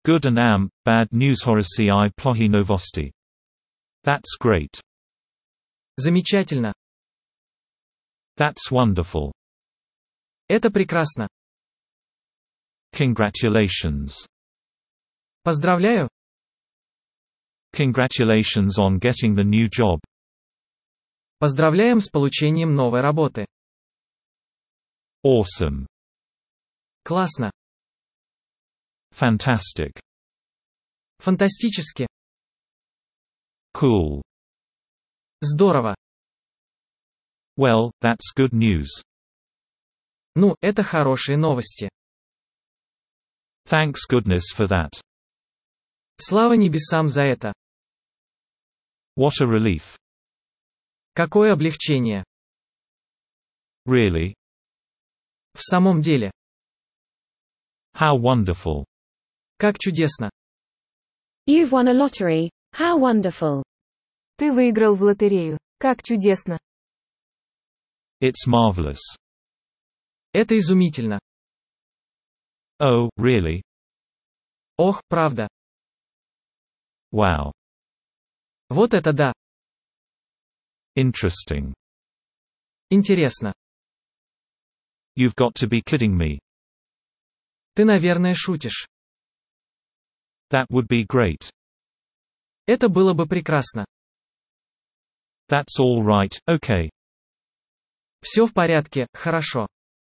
Good and bad news Horaci I plohi novosti. That's great. Замечательно. That's wonderful. Это прекрасно. Congratulations. Поздравляю. Congratulations on getting the new job. Поздравляем с получением новой работы. Awesome. Классно. Fantastic. Фантастически. Cool. Здорово. Well, that's good news. Ну, это хорошие новости. Thanks goodness for that. Слава небесам за это. What a relief. Какое облегчение. Really? В самом деле. How wonderful. Как чудесно. You've won a lottery. How wonderful. Ты выиграл в лотерею. Как чудесно. It's marvelous. Это изумительно. Oh, really? Ох, правда. Wow. Вот это да. Interesting. Интересно. You've got to be kidding me. Ты, наверное, шутишь. That would be great. Это было бы прекрасно. That's all right, okay. Все в порядке, хорошо.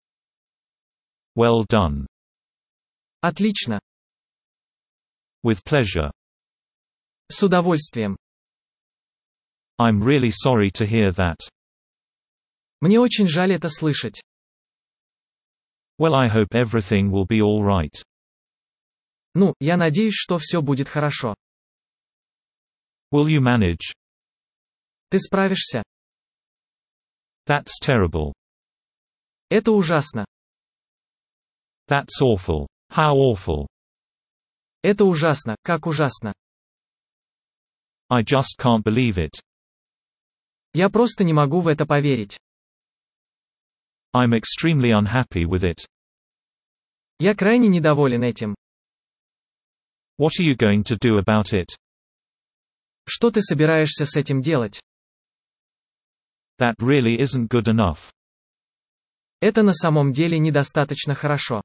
Well done. Отлично. With pleasure. С удовольствием. I'm really sorry to hear that. Мне очень жаль это слышать. Well, I hope everything will be all right. Ну, я надеюсь, что все будет хорошо. Will you manage? Ты справишься. That's terrible. Это ужасно. That's awful. How awful. Это ужасно, как ужасно. I just can't believe it. Я просто не могу в это поверить. I'm extremely unhappy with it. Я крайне недоволен этим. What are you going to do about it? Что ты собираешься с этим делать? That really isn't good enough. Это на самом деле недостаточно хорошо.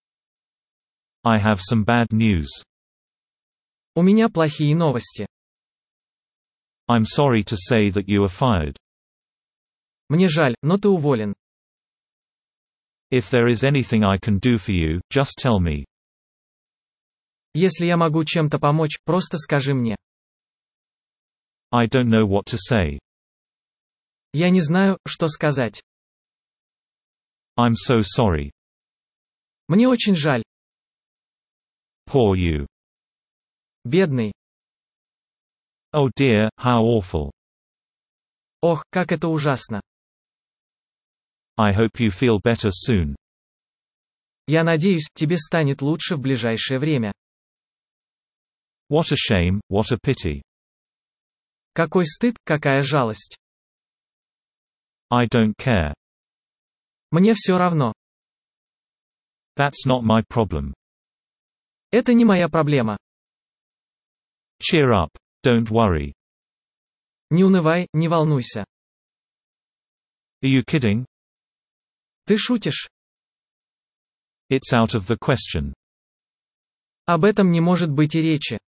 I have some bad news. У меня плохие новости. I'm sorry to say that you are fired. Мне жаль, но ты уволен. If there is anything I can do for you, just tell me. Если я могу чем-то помочь, просто скажи мне. I don't know what to say. Я не знаю, что сказать. I'm so sorry. Мне очень жаль. Poor you. Бедный. Oh dear, how awful. Ох, как это ужасно. I hope you feel better soon. Я надеюсь, тебе станет лучше в ближайшее время. What a shame, what a pity. Какой стыд, какая жалость. I don't care. Мне все равно. That's not my problem. Это не моя проблема. Cheer up. Don't worry. Не унывай, не волнуйся. Are you kidding? Ты шутишь? It's out of the question. Об этом не может быть и речи.